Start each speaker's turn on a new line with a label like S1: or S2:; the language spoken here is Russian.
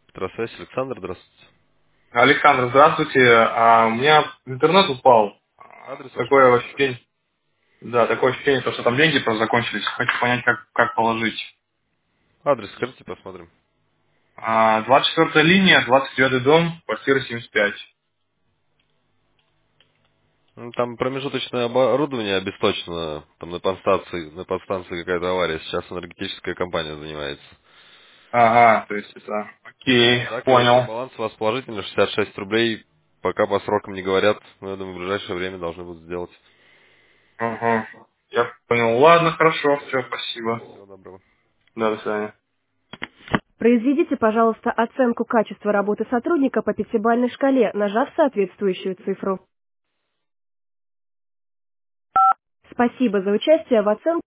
S1: Петросвязь, Александр, здравствуйте.
S2: Александр, здравствуйте. У меня интернет упал.
S1: Адрес ваш,
S2: Такое
S1: пожалуйста, скажите.
S2: ощущение, да, такое ощущение, что там деньги просто закончились. Хочу понять, как положить.
S1: Адрес скажите, посмотрим.
S2: 24 линия, 29 дом, квартира 75.
S1: Ну, там промежуточное оборудование обесточено, там на подстанции какая-то авария, сейчас энергетическая компания занимается.
S2: Ага, то есть это... Окей,
S1: Так, вроде
S2: понял.
S1: баланс у вас положительный, 66 рублей, пока по срокам не говорят, но я думаю, в ближайшее время должны будут сделать.
S2: Ага, я понял. Ладно, хорошо, все, спасибо.
S1: Всего доброго.
S2: Да, до свидания.
S3: Произведите, пожалуйста, оценку качества работы сотрудника по пятибалльной шкале, нажав соответствующую цифру. Спасибо за участие в оценке.